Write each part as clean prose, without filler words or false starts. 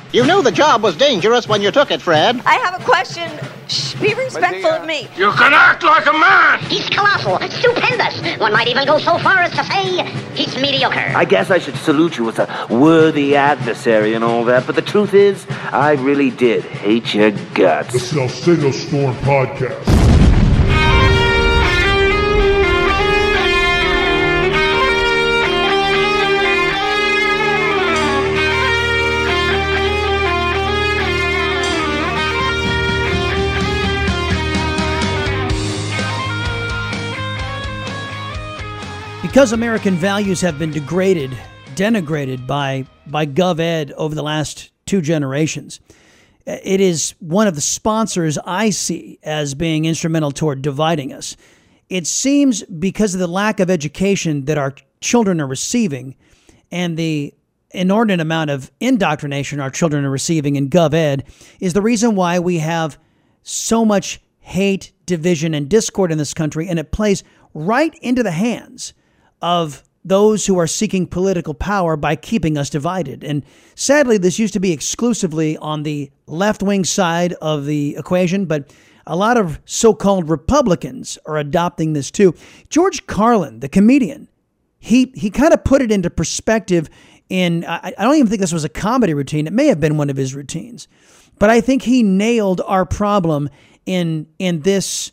You knew the job was dangerous when you took it, Fred. I have a question. Shh, be respectful of me. You can act like a man! He's colossal, stupendous. One might even go so far as to say he's mediocre. I guess I should salute you as a worthy adversary and all that, but the truth is, I really did hate your guts. The Salcedo Storm Podcast. Because American values have been denigrated by GovEd over the last 2 generations, it is one of the sponsors I see as being instrumental toward dividing us. It seems because of the lack of education that our children are receiving and the inordinate amount of indoctrination our children are receiving in GovEd is the reason why we have so much hate, division, and discord in this country, and it plays right into the hands of those who are seeking political power by keeping us divided. And sadly, this used to be exclusively on the left-wing side of the equation, but a lot of so-called Republicans are adopting this too. George Carlin, the comedian, he kind of put it into perspective in, I don't even think this was a comedy routine. It may have been one of his routines, but I think he nailed our problem in this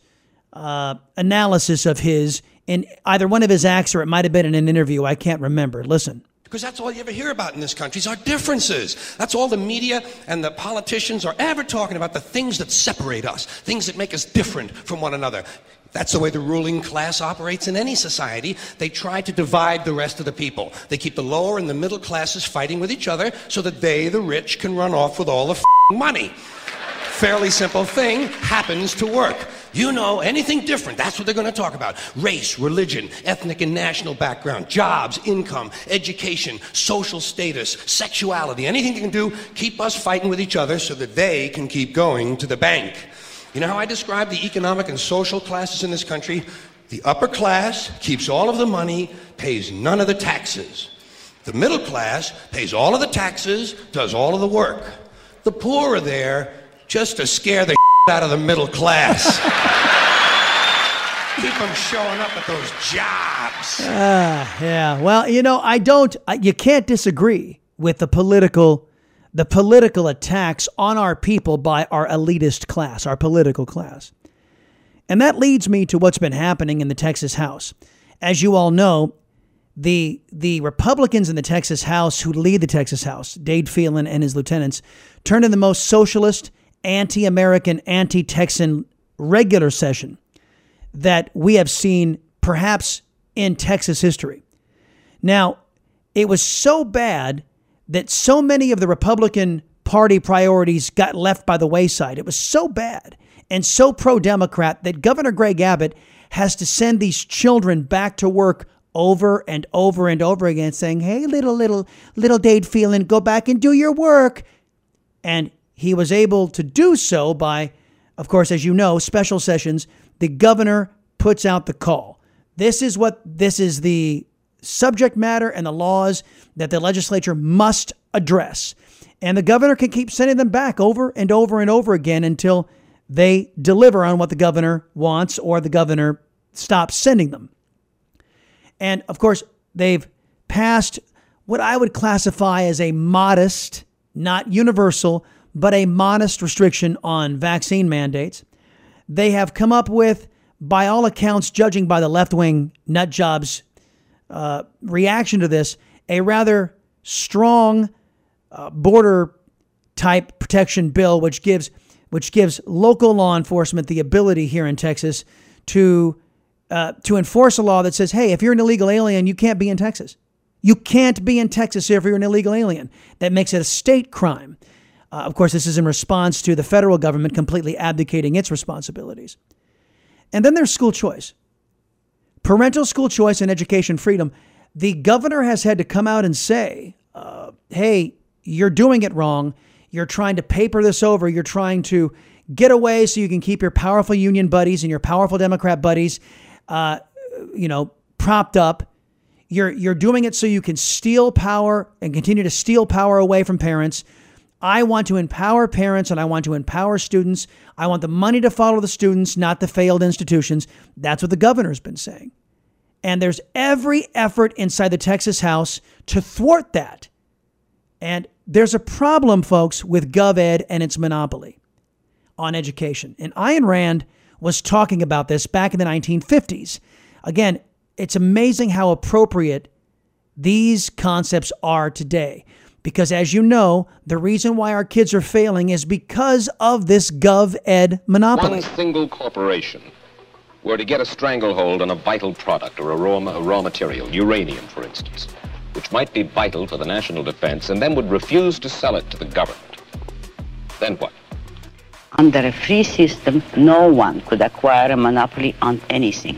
analysis of his in either one of his acts or it might have been in an interview. I can't remember. Listen. Because that's all you ever hear about in this country is our differences. That's all the media and the politicians are ever talking about, the things that separate us, things that make us different from one another. That's the way the ruling class operates in any society. They try to divide the rest of the people. They keep the lower and the middle classes fighting with each other so that they, the rich, can run off with all the money. Fairly simple thing, happens to work. You know, anything different, that's what they're going to talk about. Race, religion, ethnic and national background, jobs, income, education, social status, sexuality, anything they can do, keep us fighting with each other so that they can keep going to the bank. You know how I describe the economic and social classes in this country? The upper class keeps all of the money, pays none of the taxes. The middle class pays all of the taxes, does all of the work. The poor are there just to scare the out of the middle class. Keep them showing up at those jobs. Yeah. Well, you know, you can't disagree with the political attacks on our people by our elitist class, our political class. And that leads me to what's been happening in the Texas House. As you all know, the Republicans in the Texas House who lead the Texas House, Dade Phelan and his lieutenants, turned in the most socialist, anti-American, anti-Texan regular session that we have seen perhaps in Texas history. Now, it was so bad that so many of the Republican Party priorities got left by the wayside. It was so bad and so pro-Democrat that Governor Greg Abbott has to send these children back to work over and over and over again saying, hey, little Dade Phelan, go back and do your work. And he was able to do so by, of course, as you know, special sessions. The governor puts out the call. This is the subject matter and the laws that the legislature must address. And the governor can keep sending them back over and over and over again until they deliver on what the governor wants or the governor stops sending them. And of course, they've passed what I would classify as a modest, not universal, but a modest restriction on vaccine mandates. They have come up with, by all accounts, judging by the left-wing nut jobs' reaction to this, a rather strong border-type protection bill, which gives local law enforcement the ability here in Texas to enforce a law that says, hey, if you're an illegal alien, you can't be in Texas. You can't be in Texas if you're an illegal alien. That makes it a state crime. Of course, this is in response to the federal government completely abdicating its responsibilities. And then there's school choice. Parental school choice and education freedom. The governor has had to come out and say, hey, you're doing it wrong. You're trying to paper this over. You're trying to get away so you can keep your powerful union buddies and your powerful Democrat buddies, propped up. You're doing it so you can steal power and continue to steal power away from parents. I want to empower parents and I want to empower students. I want the money to follow the students, not the failed institutions. That's what the governor's been saying. And there's every effort inside the Texas House to thwart that. And there's a problem, folks, with GovEd and its monopoly on education. And Ayn Rand was talking about this back in the 1950s. Again, it's amazing how appropriate these concepts are today. Because as you know, the reason why our kids are failing is because of this GovEd monopoly. One single corporation were to get a stranglehold on a vital product or a raw material, uranium, for instance, which might be vital for the national defense, and then would refuse to sell it to the government. Then what? Under a free system, no one could acquire a monopoly on anything.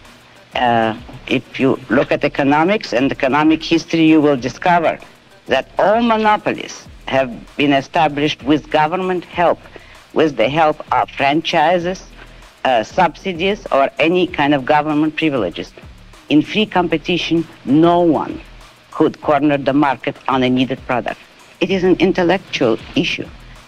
If you look at economics and economic history, you will discover that all monopolies have been established with government help, with the help of franchises, subsidies, or any kind of government privileges. In free competition, no one could corner the market on a needed product. It is an intellectual issue.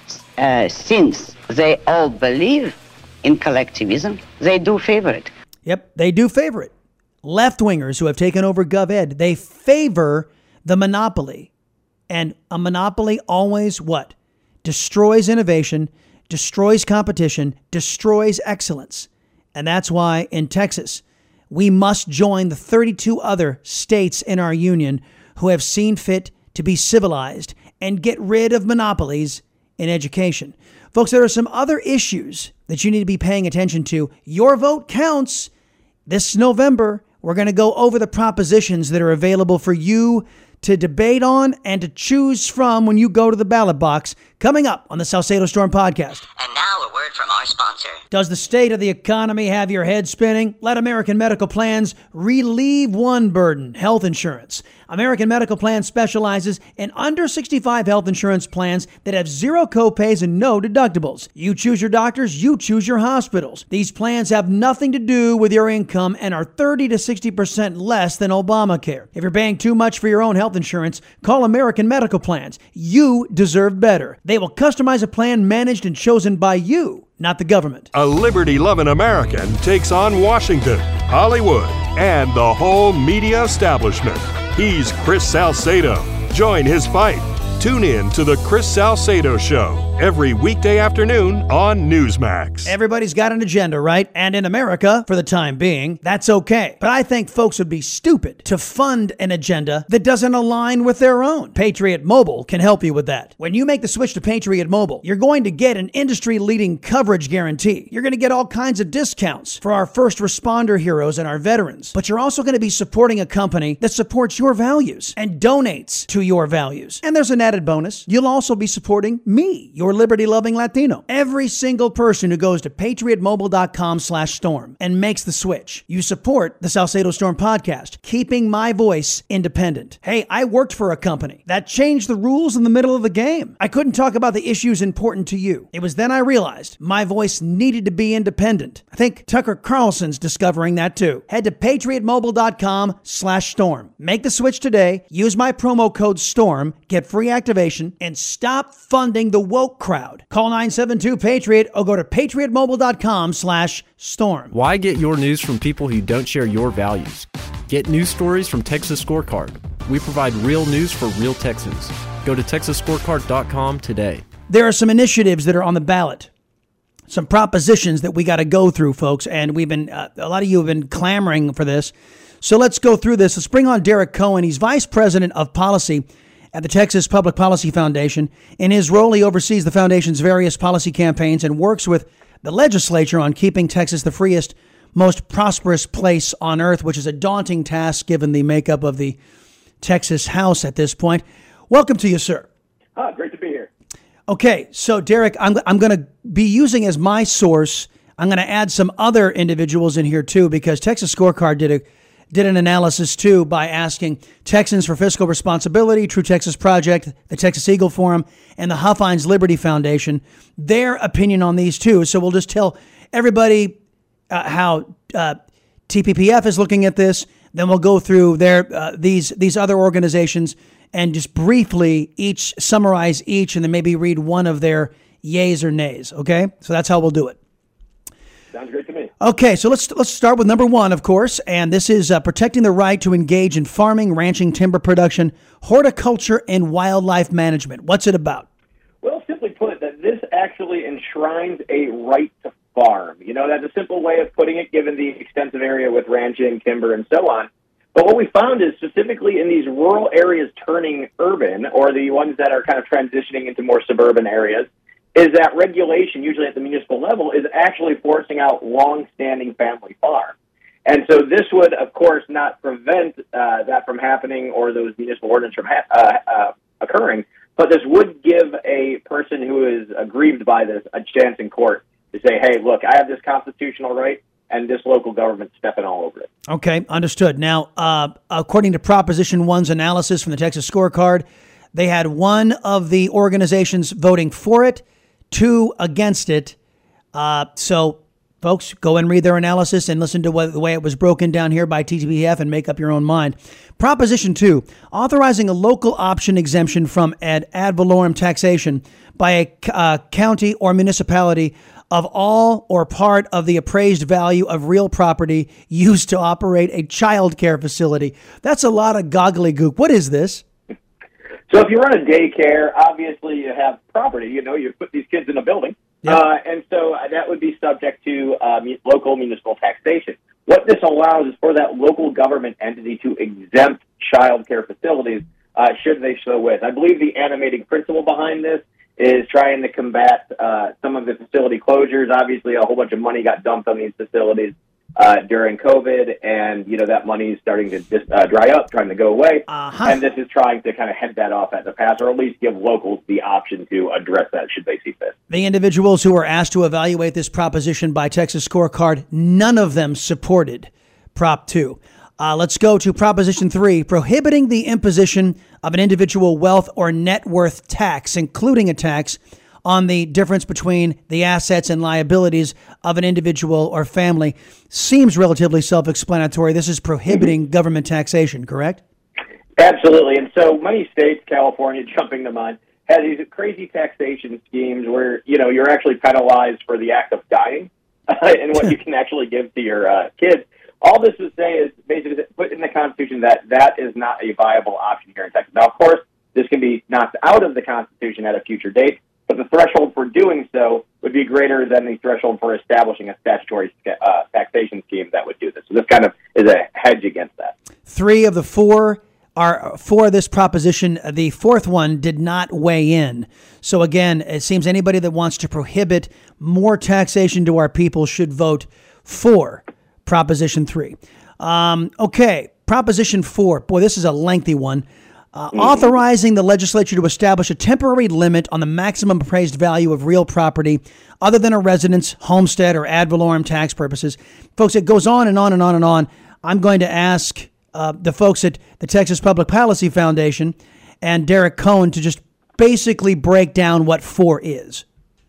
Since they all believe in collectivism, they do favor it. Yep, they do favor it. Left-wingers who have taken over GovEd, they favor the monopoly. And a monopoly always what? Destroys innovation, destroys competition, destroys excellence. And that's why in Texas, we must join the 32 other states in our union who have seen fit to be civilized and get rid of monopolies in education. Folks, there are some other issues that you need to be paying attention to. Your vote counts. This November, we're going to go over the propositions that are available for you to debate on and to choose from when you go to the ballot box, coming up on the Salcedo Storm podcast. And now a word from our sponsor. Does the state of the economy have your head spinning? Let American Medical Plans relieve one burden: health insurance. American Medical Plans specializes in under 65 health insurance plans that have zero copays and no deductibles. You choose your doctors, you choose your hospitals. These plans have nothing to do with your income and are 30 to 60% less than Obamacare. If you're paying too much for your own health insurance, call American Medical Plans. You deserve better. They will customize a plan managed and chosen by you, not the government. A liberty-loving American takes on Washington, Hollywood, and the whole media establishment. He's Chris Salcedo. Join his fight. Tune in to The Chris Salcedo Show every weekday afternoon on Newsmax. Everybody's got an agenda, right? And in America, for the time being, that's okay. But I think folks would be stupid to fund an agenda that doesn't align with their own. Patriot Mobile can help you with that. When you make the switch to Patriot Mobile, you're going to get an industry-leading coverage guarantee. You're going to get all kinds of discounts for our first responder heroes and our veterans. But you're also going to be supporting a company that supports your values and donates to your values. And there's an added bonus. You'll also be supporting me, your liberty-loving Latino. Every single person who goes to patriotmobile.com/storm and makes the switch, you support the Salcedo Storm podcast, keeping my voice independent. Hey, I worked for a company that changed the rules in the middle of the game. I couldn't talk about the issues important to you. It was then I realized my voice needed to be independent. I think Tucker Carlson's discovering that too. Head to patriotmobile.com/storm. Make the switch today. Use my promo code STORM. Get free activation and stop funding the woke crowd. Call 972-PATRIOT or go to patriotmobile.com/storm. Why get your news from people who don't share your values? Get news stories from Texas Scorecard. We provide real news for real Texans. Go to texasscorecard.com today. There are some initiatives that are on the ballot. Some propositions that we got to go through, folks, and we've been a lot of you have been clamoring for this. So let's go through this. Let's bring on Derek Cohen. He's Vice President of Policy at the Texas Public Policy Foundation. In his role, he oversees the foundation's various policy campaigns and works with the legislature on keeping Texas the freest, most prosperous place on earth, which is a daunting task given the makeup of the Texas House at this point. Welcome to you, sir. Great to be here. Okay, so Derek, I'm going to be using as my source. I'm going to add some other individuals in here too, because Texas Scorecard did an analysis too by asking Texans for Fiscal Responsibility, True Texas Project, the Texas Eagle Forum, and the Huffines Liberty Foundation their opinion on these too. So we'll just tell everybody how TPPF is looking at this, Then we'll go through these other organizations and just briefly summarize each, and then maybe read one of their yays or nays. Okay, so that's how we'll do it. Sounds great to me. Okay, so let's start with number one, of course, and this is protecting the right to engage in farming, ranching, timber production, horticulture, and wildlife management. What's it about? Well, simply put, that this actually enshrines a right to farm. You know, that's a simple way of putting it, given the extensive area with ranching, timber, and so on. But what we found is specifically in these rural areas turning urban, or the ones that are kind of transitioning into more suburban areas, is that regulation, usually at the municipal level, is actually forcing out long-standing family farms. And so this would, of course, not prevent that from happening or those municipal ordinances from occurring, but this would give a person who is aggrieved by this a chance in court to say, hey, look, I have this constitutional right, and this local government's stepping all over it. Okay, understood. Now, according to Proposition 1's analysis from the Texas Scorecard, they had one of the organizations voting for it, 2 against it. So, folks, go and read their analysis and listen to the way it was broken down here by TTPF and make up your own mind. Proposition 2, authorizing a local option exemption from ad valorem taxation by a county or municipality of all or part of the appraised value of real property used to operate a child care facility. That's a lot of gobbledygook. What is this? So if you run a daycare, obviously you have property. You know, you put these kids in a building. Yep. And so that would be subject to local municipal taxation. What this allows is for that local government entity to exempt child care facilities should they so wish. I believe the animating principle behind this is trying to combat some of the facility closures. Obviously, a whole bunch of money got dumped on these facilities during COVID, and, you know, that money is starting to just dry up, trying to go away. And this is trying to kind of head that off at the pass, or at least give locals the option to address that should they see fit. The individuals who were asked to evaluate this proposition by Texas Scorecard, none of them supported Prop 2. Let's go to Proposition 3, prohibiting the imposition of an individual wealth or net worth tax, including a tax on the difference between the assets and liabilities of an individual or family. Seems relatively self-explanatory. This is prohibiting government taxation, correct? Absolutely. And so many states, California jumping to mind, have these crazy taxation schemes where, you know, you're actually penalized for the act of dying and what you can actually give to your kids. All this would say is basically put in the Constitution that that is not a viable option here in Texas. Now, of course, this can be knocked out of the Constitution at a future date, but the threshold for doing so would be greater than the threshold for establishing a statutory taxation scheme that would do this. So this kind of is a hedge against that. 3 of the 4 are for this proposition. The 4th one did not weigh in. So again, it seems anybody that wants to prohibit more taxation to our people should vote for Proposition 3. Okay, Proposition 4. Boy, this is a lengthy one. Authorizing the legislature to establish a temporary limit on the maximum appraised value of real property other than a residence, homestead, or ad valorem tax purposes. Folks, it goes on and on and on and on. I'm going to ask the folks at the Texas Public Policy Foundation and Derek Cohen to just basically break down what 4 is.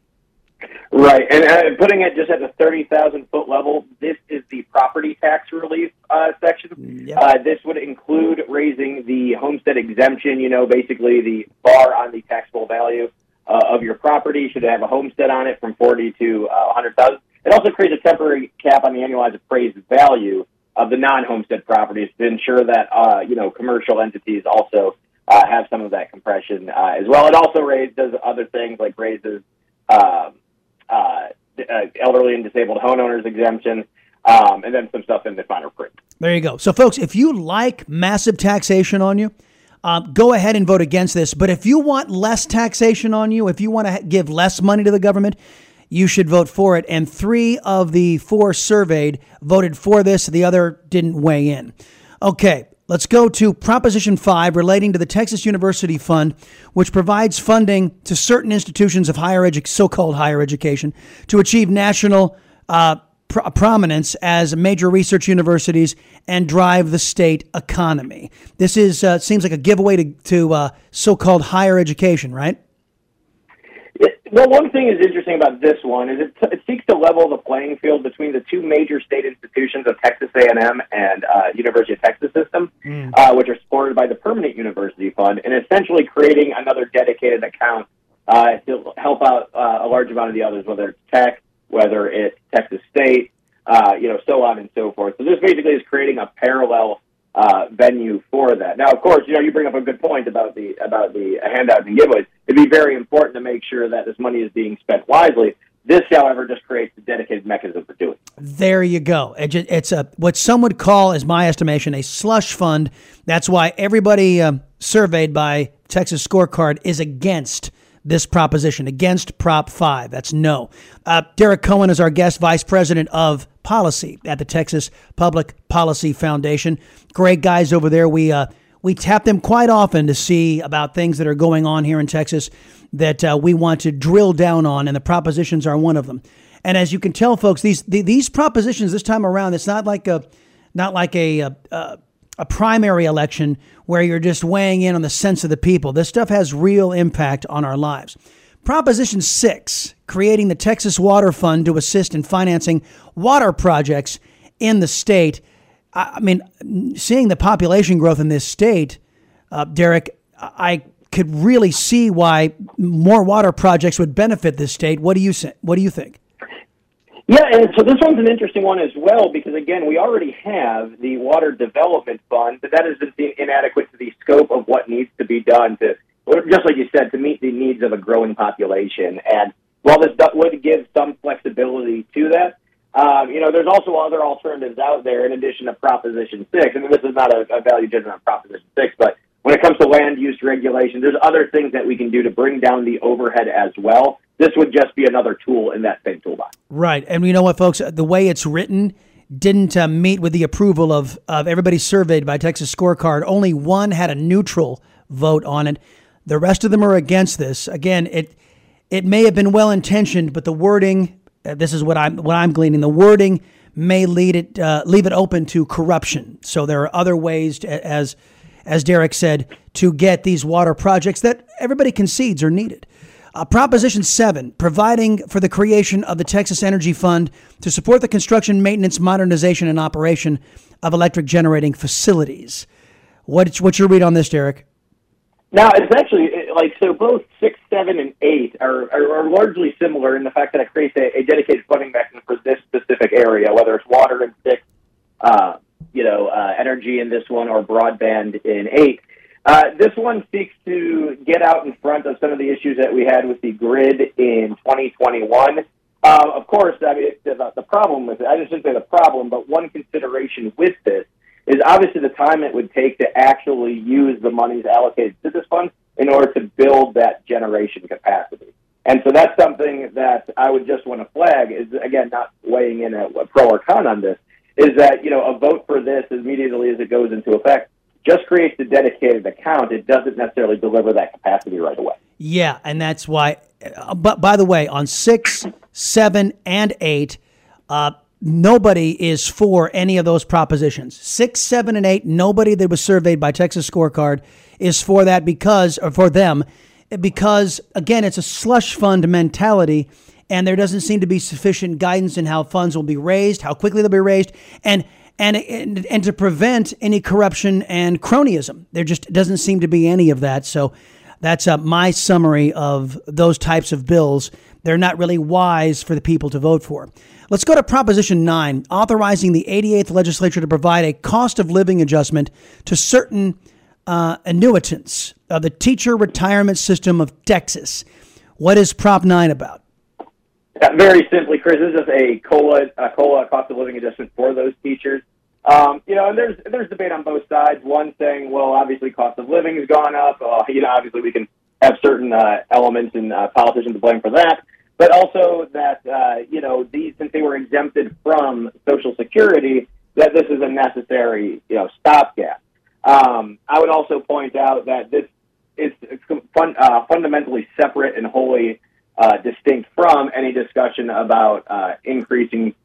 Right, and putting it just at the 30,000-foot level, this is the property tax relief section. Yep. This would include raising the homestead exemption, you know, basically the bar on the taxable value of your property. Should have a homestead on it from 40 to 100,000. It also creates a temporary cap on the annualized appraised value of the non-homestead properties to ensure that, you know, commercial entities also have some of that compression as well. It also does other things like raises elderly and disabled homeowners exemption, and then some stuff in the finer print. There you go. So, folks, if you like massive taxation on you, go ahead and vote against this. But if you want less taxation on you, if you want to give less money to the government, you should vote for it. And 3 of the 4 surveyed voted for this. The other didn't weigh in. Okay. Let's go to Proposition 5 relating to the Texas University Fund, which provides funding to certain institutions of so-called higher education to achieve national prominence as major research universities and drive the state economy. This is seems like a giveaway to so-called higher education, right? Well, one thing is interesting about this one is it seeks to level the playing field between the two major state institutions of Texas A&M and University of Texas system, which are supported by the Permanent University Fund, and essentially creating another dedicated account to help out a large amount of the others, whether it's Tech, whether it's Texas State, so on and so forth. So this basically is creating a parallel venue for that. Now, of course, you bring up a good point about the handouts and giveaways. It'd be very important to make sure that this money is being spent wisely. This, however, just creates a dedicated mechanism for doing it. There you go. It's what some would call, as my estimation, a slush fund. That's why everybody surveyed by Texas Scorecard is against this proposition, against Prop 5. That's no. Derek Cohen is our guest, Vice President of Policy at the Texas Public Policy Foundation. Great guys over there. We tap them quite often to see about things that are going on here in Texas that we want to drill down on, and the propositions are one of them. And as you can tell, folks, these propositions this time around, it's not like a primary election where you're just weighing in on the sense of the people. This stuff has real impact on our lives. Proposition 6, creating the Texas Water Fund to assist in financing water projects in the state. I mean, seeing the population growth in this state, Derek, I could really see why more water projects would benefit this state. What do you think? Yeah, and so this one's an interesting one as well because, again, we already have the Water Development Fund, but that is inadequate to the scope of what needs to be done to, just like you said, to meet the needs of a growing population. And while this would give some flexibility to that, there's also other alternatives out there in addition to Proposition 6. I mean, this is not a value judgment on Proposition 6, but when it comes to land use regulation, there's other things that we can do to bring down the overhead as well. This would just be another tool in that same toolbox. Right. And you know what, folks? The way it's written didn't meet with the approval of everybody surveyed by Texas Scorecard. Only one had a neutral vote on it. The rest of them are against this. Again, it may have been well-intentioned, but the wording, this is what I'm gleaning, the wording may leave it open to corruption. So there are other ways, as Derek said, to get these water projects that everybody concedes are needed. Proposition 7, providing for the creation of the Texas Energy Fund to support the construction, maintenance, modernization, and operation of electric generating facilities. What's your read on this, Derek? Now, it's actually, so both 6, 7, and 8 are largely similar in the fact that it creates a dedicated funding mechanism for this specific area, whether it's water in 6, energy in this one, or broadband in 8. This one seeks to get out in front of some of the issues that we had with the grid in 2021. Of course, I mean, the problem with it, I shouldn't say the problem, but one consideration with this is obviously the time it would take to actually use the monies allocated to this fund in order to build that generation capacity. And so that's something that I would just want to flag is, again, not weighing in a pro or con on this, is that, a vote for this immediately as it goes into effect just creates a dedicated account. It doesn't necessarily deliver that capacity right away. Yeah, and that's why, but by the way, on 6, 7, and 8, nobody is for any of those propositions. 6, 7, and 8, nobody that was surveyed by Texas Scorecard is for that because, again, it's a slush fund mentality, and there doesn't seem to be sufficient guidance in how funds will be raised, how quickly they'll be raised, and to prevent any corruption and cronyism. There just doesn't seem to be any of that. So that's my summary of those types of bills. They're not really wise for the people to vote for. Let's go to Proposition 9, authorizing the 88th legislature to provide a cost of living adjustment to certain annuitants of the teacher retirement system of Texas. What is Prop 9 about? Very simply, Chris, this is a COLA cost of living adjustment for those teachers. And there's debate on both sides. One saying, well, obviously cost of living has gone up. Obviously we can have certain elements and politicians to blame for that. But also that, these, since they were exempted from Social Security, that this is a necessary, stopgap. I would also point out that this is fundamentally separate and wholly distinct from any discussion about increasing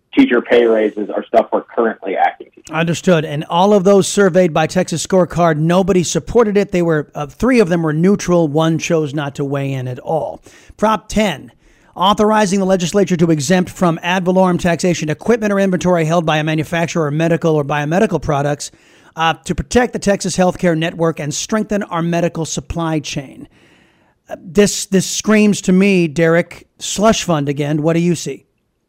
teacher pay raises are stuff we're currently acting to. Understood. And all of those surveyed by Texas Scorecard, nobody supported it. They were 3 of them were neutral. 1 chose not to weigh in at all. Prop 10, authorizing the legislature to exempt from ad valorem taxation equipment or inventory held by a manufacturer of medical or biomedical products to protect the Texas healthcare network and strengthen our medical supply chain. This screams to me, Derek, slush fund again. What do you see?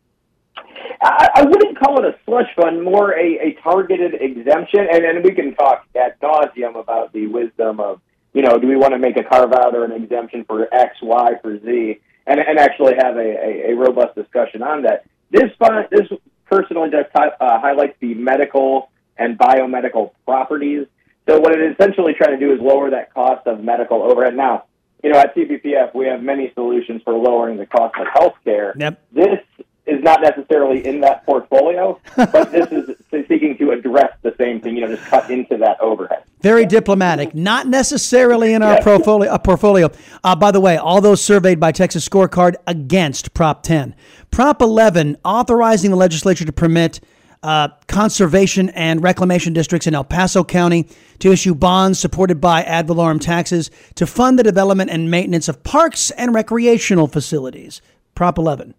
I wouldn't call it a slush fund, more a targeted exemption. And we can talk ad nauseum about the wisdom of, do we want to make a carve-out or an exemption for X, Y, for Z, and actually have a robust discussion on that. This personally just highlights the medical and biomedical properties. So what it is essentially trying to do is lower that cost of medical overhead. Now, at CBPF, we have many solutions for lowering the cost of healthcare. Yep. This is not necessarily in that portfolio, but this is seeking to address the same thing, just cut into that overhead. Very diplomatic, not necessarily in our portfolio. By the way, all those surveyed by Texas Scorecard against Prop 10. Prop 11, authorizing the legislature to permit conservation and reclamation districts in El Paso County to issue bonds supported by ad valorem taxes to fund the development and maintenance of parks and recreational facilities. Prop 11.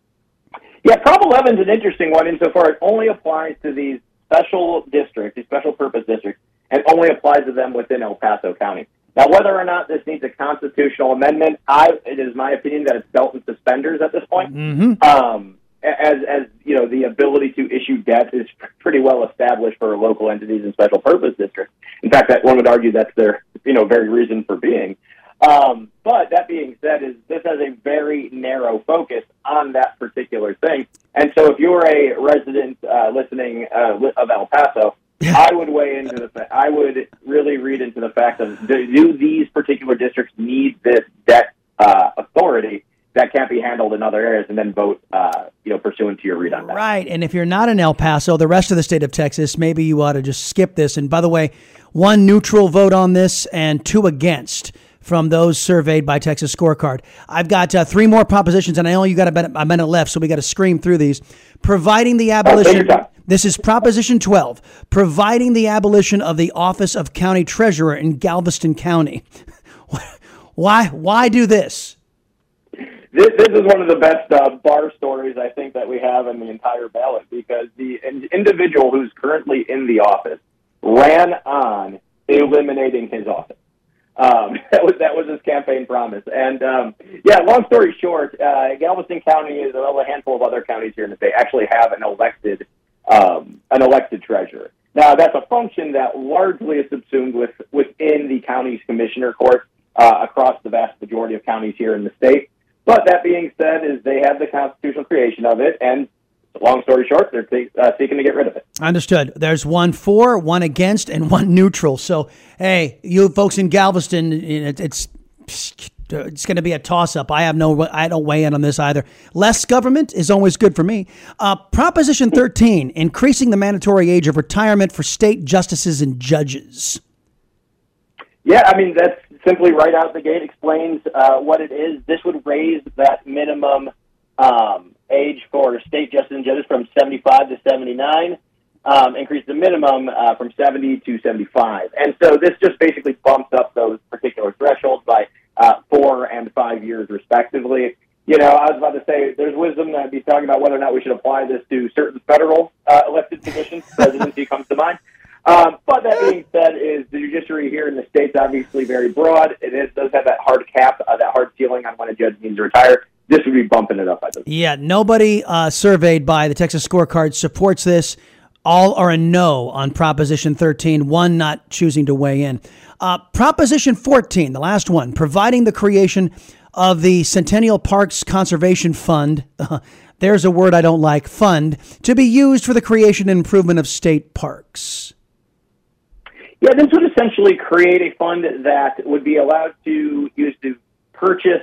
Yeah, Prop 11 is an interesting one insofar it only applies to these special districts, these special purpose districts, and only applies to them within El Paso County. Now, whether or not this needs a constitutional amendment, it is my opinion that it's belt and suspenders at this point. Mm-hmm. As the ability to issue debt is pretty well established for local entities and special purpose districts. In fact, that one would argue that's their very reason for being. But that being said, this has a very narrow focus on that particular thing. And so if you're a resident listening of El Paso, I would weigh into I would really read into the fact of do these particular districts need this debt authority that can't be handled in other areas, and then vote pursuant to your read on that. Right. And if you're not in El Paso, the rest of the state of Texas, maybe you ought to just skip this. And by the way, 1 neutral vote on this and 2 against from those surveyed by Texas Scorecard. I've got 3 more propositions, and I only got a minute left, so we got to scream through these. Providing the abolition. This is Proposition 12. Providing the abolition of the Office of County Treasurer in Galveston County. Why do this? This is one of the best bar stories I think that we have in the entire ballot, because the individual who's currently in the office ran on eliminating his office. That was his campaign promise. And long story short, Galveston County, as well as a handful of other counties here in the state, actually have an elected treasurer. Now, that's a function that largely is subsumed within the county's commissioner court across the vast majority of counties here in the state. But that being said, is they have the constitutional creation of it, and long story short, they're seeking to get rid of it. Understood. There's 1 for, 1 against, and 1 neutral. So, hey, you folks in Galveston, it's going to be a toss-up. I don't weigh in on this either. Less government is always good for me. Proposition 13, increasing the mandatory age of retirement for state justices and judges. Yeah, I mean, that's simply right out the gate explains what it is. This would raise that minimum age for state justices and judges from 75 to 79, increase the minimum from 70 to 75. And so this just basically bumps up those particular thresholds by 4 and 5 years, respectively. I was about to say, there's wisdom that I'd be talking about whether or not we should apply this to certain federal elected positions. Presidency comes to mind. But that being said, is the judiciary here in the state's obviously very broad. It does have that hard cap, that hard ceiling on when a judge needs to retire. This would be bumping it up, I think. Yeah, nobody surveyed by the Texas Scorecard supports this. All are a no on Proposition 13, 1 not choosing to weigh in. Proposition 14, the last one, providing the creation of the Centennial Parks Conservation Fund. There's a word I don't like, fund, to be used for the creation and improvement of state parks. Yeah, this would essentially create a fund that would be allowed to use to purchase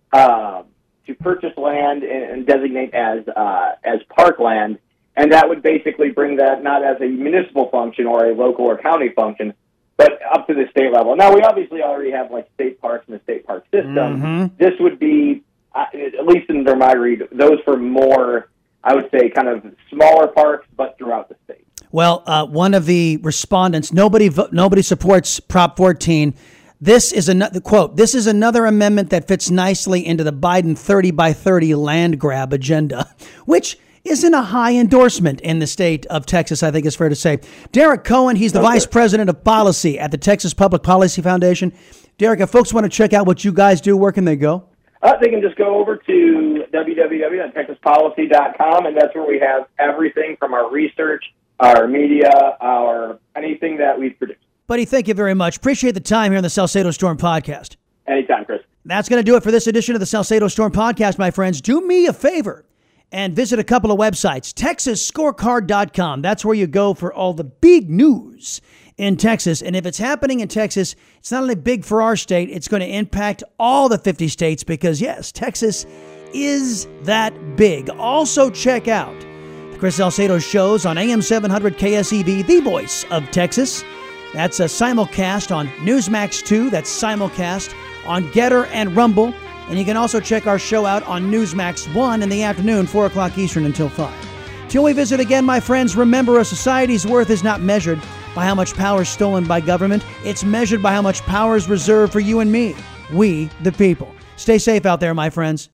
land and designate as parkland, and that would basically bring that not as a municipal function or a local or county function, but up to the state level. Now, we obviously already have like state parks in the state park system. Mm-hmm. This would be, at least under my read, those for more I would say, kind of smaller parks, but throughout the state. Well, one of the respondents, nobody supports Prop 14. This is another quote. This is another amendment that fits nicely into the Biden 30 by 30 land grab agenda, which isn't a high endorsement in the state of Texas, I think it's fair to say. Derek Cohen, he's the vice president of policy at the Texas Public Policy Foundation. Derek, if folks want to check out what you guys do, where can they go? They can just go over to www.texaspolicy.com, and that's where we have everything from our research, our media, our anything that we produce. Buddy, thank you very much. Appreciate the time here on the Salcedo Storm Podcast. Anytime, Chris. That's going to do it for this edition of the Salcedo Storm Podcast, my friends. Do me a favor and visit a couple of websites. TexasScorecard.com. That's where you go for all the big news in Texas. And if it's happening in Texas, it's not only big for our state, it's going to impact all the 50 states because, yes, Texas is that big. Also, check out Chris Salcedo's shows on AM 700 KSEV, the voice of Texas. That's a simulcast on Newsmax 2. That's simulcast on Getter and Rumble. And you can also check our show out on Newsmax 1 in the afternoon, 4 o'clock Eastern until 5. Till we visit again, my friends, remember a society's worth is not measured by how much power is stolen by government. It's measured by how much power is reserved for you and me, we the people. Stay safe out there, my friends.